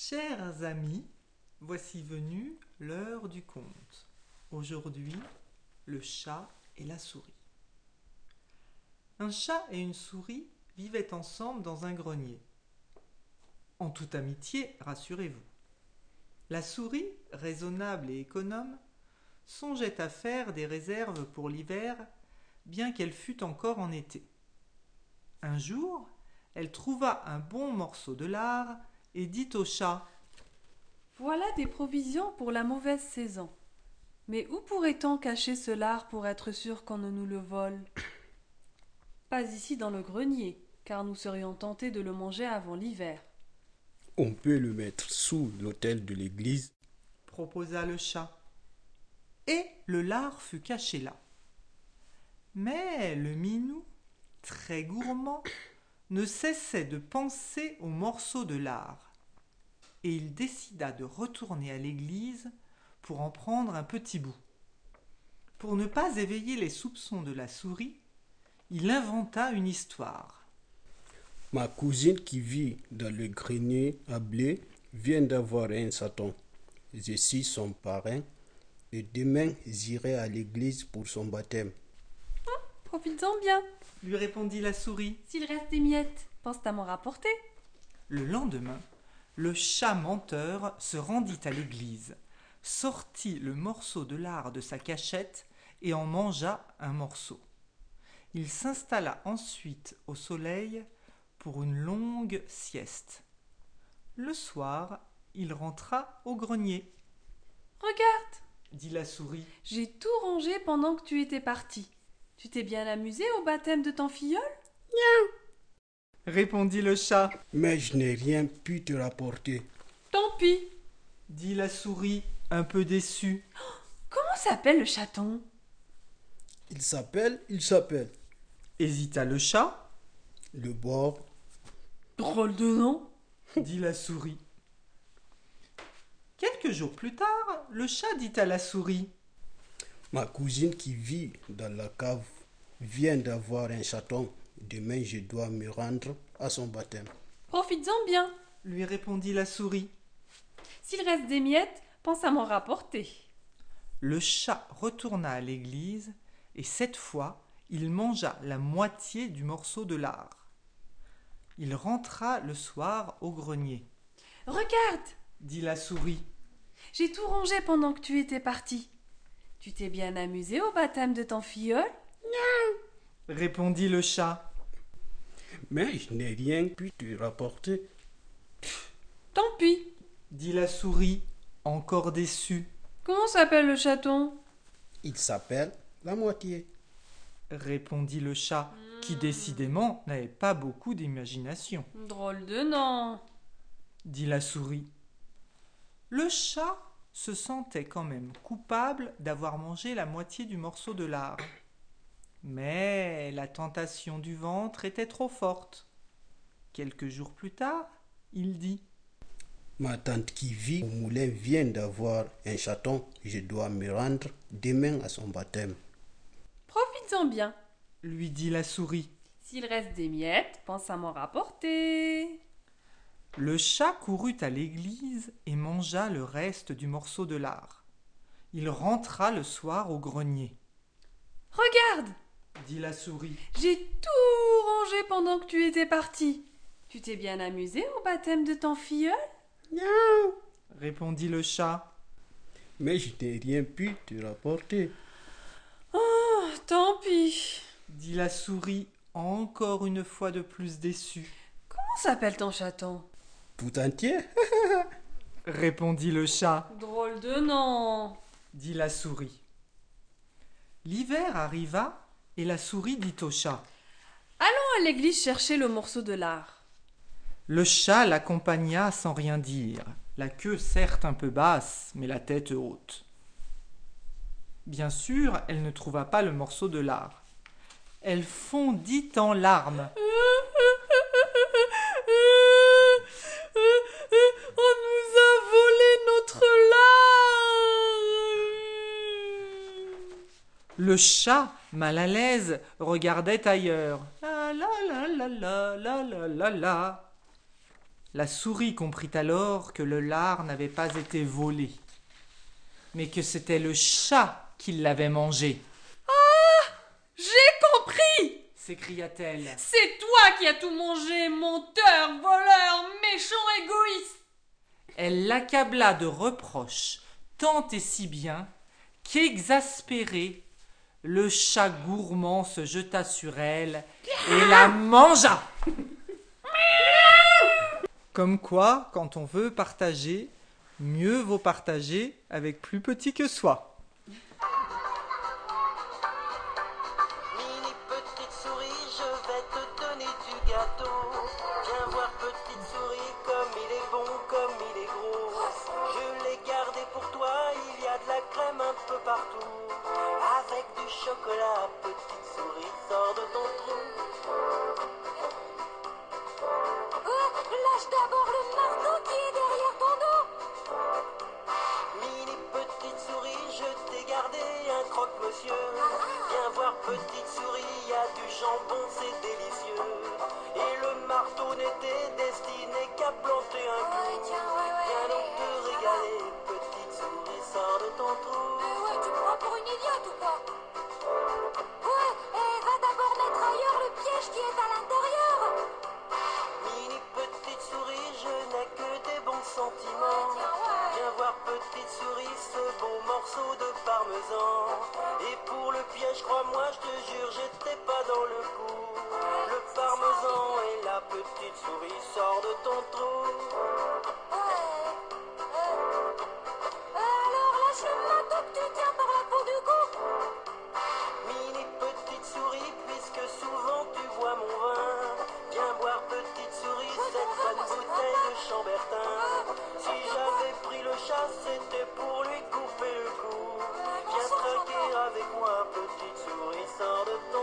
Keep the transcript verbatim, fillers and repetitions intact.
Chers amis, voici venue l'heure du conte. Aujourd'hui, le chat et la souris. Un chat et une souris vivaient ensemble dans un grenier. En toute amitié, rassurez-vous. La souris, raisonnable et économe, songeait à faire des réserves pour l'hiver, bien qu'elle fût encore en été. Un jour, elle trouva un bon morceau de lard et dit au chat : « Voilà des provisions pour la mauvaise saison. Mais où pourrait-on cacher ce lard pour être sûr qu'on ne nous le vole ? Pas ici dans le grenier, car nous serions tentés de le manger avant l'hiver. » « On peut le mettre sous l'autel de l'église, » proposa le chat. Et le lard fut caché là. Mais le minou, très gourmand, ne cessait de penser au morceau de lard, et il décida de retourner à l'église pour en prendre un petit bout. Pour ne pas éveiller les soupçons de la souris, il inventa une histoire. Ma cousine qui vit dans le grenier à blé vient d'avoir un chaton. Je suis son parrain et demain j'irai à l'église pour son baptême. Hum, profites-en bien, lui répondit la souris. S'il reste des miettes, pense à m'en rapporter. Le lendemain, le chat menteur se rendit à l'église, sortit le morceau de lard de sa cachette et en mangea un morceau. Il s'installa ensuite au soleil pour une longue sieste. Le soir, il rentra au grenier. « Regarde, dit la souris, j'ai tout rangé pendant que tu étais parti. Tu t'es bien amusé au baptême de ton filleul ? » répondit le chat. Mais je n'ai rien pu te rapporter. Tant pis, dit la souris, un peu déçue. Comment s'appelle le chaton ? Il s'appelle, il s'appelle. Hésita le chat. Le Bob. Drôle de nom, dit la souris. Quelques jours plus tard, le chat dit à la souris : Ma cousine qui vit dans la cave vient d'avoir un chaton. Demain, je dois me rendre à son baptême. Profites-en bien, lui répondit la souris. S'il reste des miettes, pense à m'en rapporter. Le chat retourna à l'église et cette fois, il mangea la moitié du morceau de lard. Il rentra le soir au grenier. Regarde, dit la souris. J'ai tout rangé pendant que tu étais parti. Tu t'es bien amusé au baptême de ton filleul ? Répondit le chat. Mais je n'ai rien pu te rapporter. Tant pis, dit la souris, encore déçue. Comment s'appelle le chaton ? Il s'appelle la moitié. Répondit le chat, qui décidément n'avait pas beaucoup d'imagination. Drôle de nom, dit la souris. Le chat se sentait quand même coupable d'avoir mangé la moitié du morceau de lard. Mais la tentation du ventre était trop forte. Quelques jours plus tard, il dit : Ma tante qui vit au moulin vient d'avoir un chaton. Je dois me rendre demain à son baptême. Profites-en bien, lui dit la souris. S'il reste des miettes, pense à m'en rapporter. Le chat courut à l'église et mangea le reste du morceau de lard. Il rentra le soir au grenier. Regarde, dit la souris. J'ai tout rangé pendant que tu étais parti. Tu t'es bien amusé au baptême de ton filleul ? Miaou, répondit le chat. Mais je n'ai rien pu te rapporter. Oh, tant pis, dit la souris, encore une fois de plus déçue. Comment s'appelle ton chaton ? Tout entier, répondit le chat. Drôle de nom, dit la souris. L'hiver arriva et la souris dit au chat : Allons à l'église chercher le morceau de lard. Le chat l'accompagna sans rien dire, la queue certes un peu basse, mais la tête haute. Bien sûr, elle ne trouva pas le morceau de lard. Elle fondit en larmes. On nous a volé notre lard. Le chat, mal à l'aise, regardait ailleurs. La la la la la la la la la. La souris comprit alors que le lard n'avait pas été volé, mais que c'était le chat qui l'avait mangé. « Ah, j'ai compris !» s'écria-t-elle. « C'est toi qui as tout mangé, menteur, voleur, méchant, égoïste !» Elle l'accabla de reproches, tant et si bien qu'exaspéré, le chat gourmand se jeta sur elle et la mangea. Comme quoi, quand on veut partager, mieux vaut partager avec plus petit que soi. Mini petite souris, je vais te donner du gâteau. Viens voir petite souris, comme il est bon, comme il est gros. Je l'ai gardé pour toi, il y a de la crème un peu partout. Avec du chocolat, petite souris, sors de ton trou. Oh, lâche d'abord le marteau qui est derrière ton dos. Mini petite souris, je t'ai gardé un croque-monsieur. Viens voir petite souris, il y a du jambon, c'est délicieux. Et le marteau n'était destiné qu'à planter un clou. Ouais, tiens, ouais, ouais. Viens donc te régaler, petite souris, sors de ton trou. Mais ouais, tu me prends pour une idiote ou quoi? Ouais, et va d'abord mettre ailleurs le piège qui est à l'intérieur. Mini petite souris, je n'ai que des bons sentiments. Ouais, tiens, ouais. Viens voir petite souris, ce bon morceau de parmesan. Et pour le piège, crois-moi, je te jure, j'étais pas dans le coup. Le parmesan et la petite souris, sors de ton trou. Ouais. Euh, alors lâche le marteau que tu tiens par la peau du cou. Mini petite souris, puisque souvent tu bois mon vin. Viens boire petite souris, Ouais, cette ton vin, bonne moi, c'est bouteille pas de Chambertin. Si j'avais pris le chat, c'était pour lui couper le cou. non, Viens ça, ça trinquer va. avec moi, petite souris, sors de ton